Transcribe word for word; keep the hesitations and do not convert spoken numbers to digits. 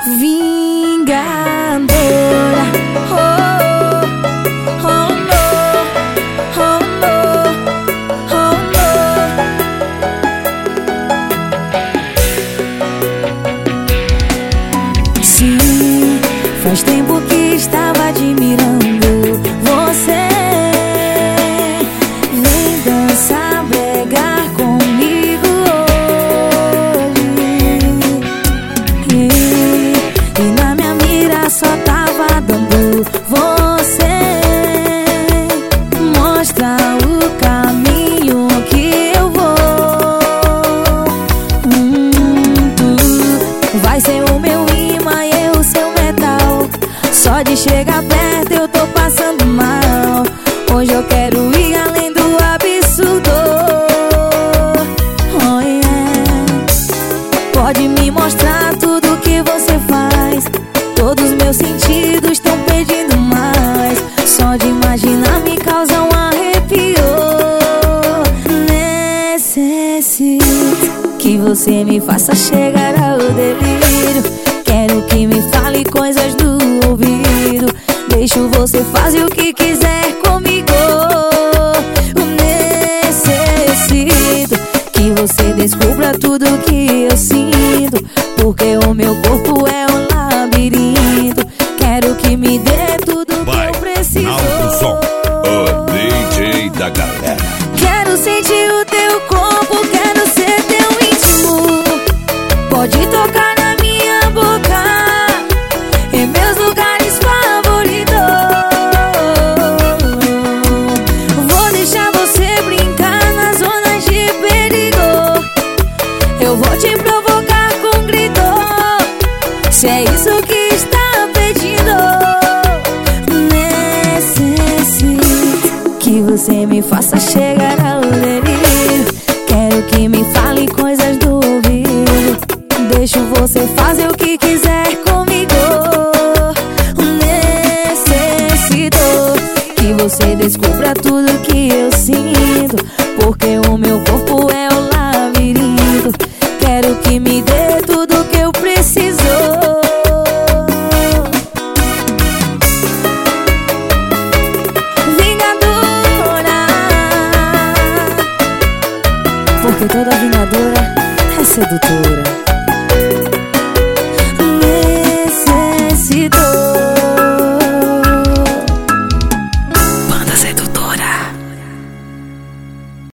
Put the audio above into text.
vingadora. Oh, oh, no, oh, no, oh, no. Sim, faz tempo que estava admirando você. Vem dançar, bregar comigo hoje. E, e na minha mira só tava dando você. Mostra o caminho que eu vou. hum, Tu vai ser o meu imã e eu o seu metal. Só de chegar perto eu tô passando mal. Hoje eu quero ir além do absurdo. Oh yeah. Pode me mostrar tudo que você faz. Todos meus sentidos estão pedindo mais. Só de imaginar me causa um arrepio. Necessito que você me faça chegar ao delírio. Quero que me fale coisas do ouvido. Deixo você fazer o que quiser comigo. Necessito que você descubra tudo que eu sinto, porque o meu corpo é um labirinto. Quero que me dê tudo que eu preciso. Alto som, o D J da galera. Quero sentir o teu corpo, quero ser teu íntimo. Pode tocar na minha boca, em meus lugares favoritos. Vou deixar você brincar nas zonas de perigo. Eu vou te provocar com grito, se é isso que está pedindo. Necessito que você me faça chegar ao delírio. Quero que me fale coisas do ouvido. Deixo você fazer o que quiser comigo. Necessito que você descubra tudo que eu sinto, porque o meu corpo é um labirinto. Quero que me dê tudo que eu preciso. Vingadora, porque toda vingadora é sedutora.